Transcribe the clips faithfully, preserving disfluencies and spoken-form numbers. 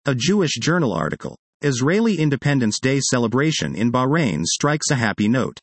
A Jewish Journal article. Israeli Independence Day celebration in Bahrain strikes a happy note.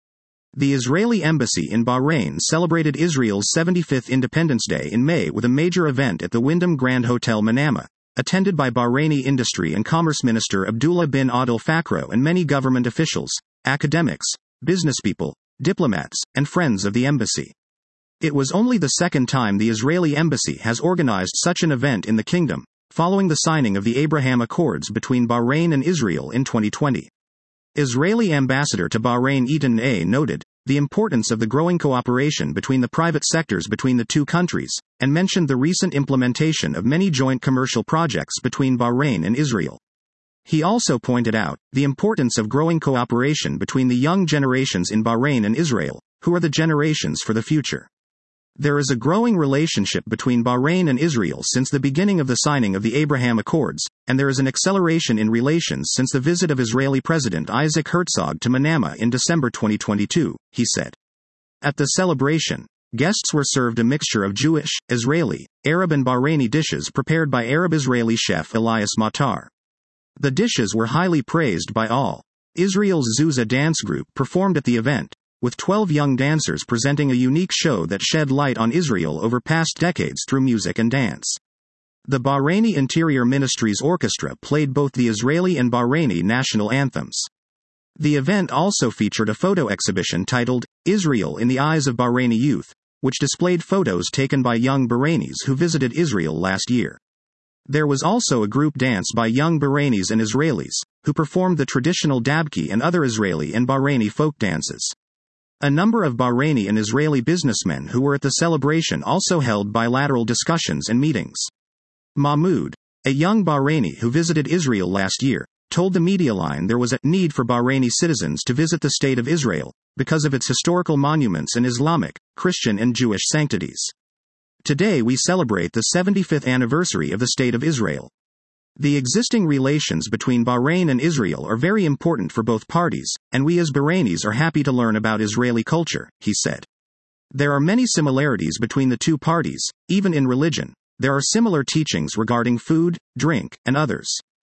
The Israeli embassy in Bahrain celebrated Israel's seventy-fifth Independence Day in May with a major event at the Wyndham Grand Hotel Manama, attended by Bahraini Industry and Commerce Minister Abdullah bin Adel Fakro and many government officials, academics, businesspeople, diplomats, and friends of the embassy. It was only the second time the Israeli embassy has organized such an event in the kingdom, following the signing of the Abraham Accords between Bahrain and Israel in twenty twenty. Israeli ambassador to Bahrain Etan A. noted the importance of the growing cooperation between the private sectors between the two countries, and mentioned the recent implementation of many joint commercial projects between Bahrain and Israel. He also pointed out the importance of growing cooperation between the young generations in Bahrain and Israel, who are the generations for the future. There is a growing relationship between Bahrain and Israel since the beginning of the signing of the Abraham Accords, and there is an acceleration in relations since the visit of Israeli President Isaac Herzog to Manama in December twenty twenty-two, he said. At the celebration, guests were served a mixture of Jewish, Israeli, Arab and Bahraini dishes prepared by Arab-Israeli chef Elias Matar. The dishes were highly praised by all. Israel's Zuzah dance group performed at the event, with twelve young dancers presenting a unique show that shed light on Israel over past decades through music and dance. The Bahraini Interior Ministry's orchestra played both the Israeli and Bahraini national anthems. The event also featured a photo exhibition titled, Israel in the Eyes of Bahraini Youth, which displayed photos taken by young Bahrainis who visited Israel last year. There was also a group dance by young Bahrainis and Israelis, who performed the traditional dabki and other Israeli and Bahraini folk dances. A number of Bahraini and Israeli businessmen who were at the celebration also held bilateral discussions and meetings. Mahmoud, a young Bahraini who visited Israel last year, told the media line there was a need for Bahraini citizens to visit the State of Israel, because of its historical monuments and Islamic, Christian and Jewish sanctities. Today we celebrate the seventy-fifth anniversary of the State of Israel. The existing relations between Bahrain and Israel are very important for both parties, and we as Bahrainis are happy to learn about Israeli culture, he said. There are many similarities between the two parties, even in religion. There are similar teachings regarding food, drink, and others.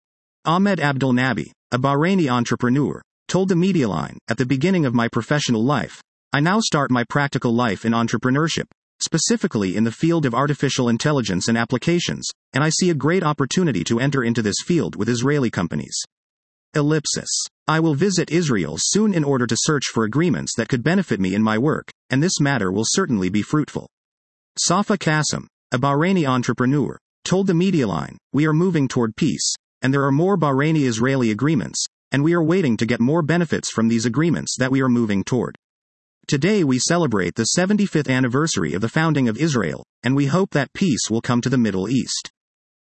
Ahmed Abdel Nabi, a Bahraini entrepreneur, told the media line, at the beginning of my professional life, I now start my practical life in entrepreneurship, specifically in the field of artificial intelligence and applications, and I see a great opportunity to enter into this field with Israeli companies. Ellipsis. I will visit Israel soon in order to search for agreements that could benefit me in my work, and this matter will certainly be fruitful. Safa Qasim, a Bahraini entrepreneur, told the media line, we are moving toward peace, and there are more Bahraini-Israeli agreements, and we are waiting to get more benefits from these agreements that we are moving toward. Today we celebrate the seventy-fifth anniversary of the founding of Israel, and we hope that peace will come to the Middle East.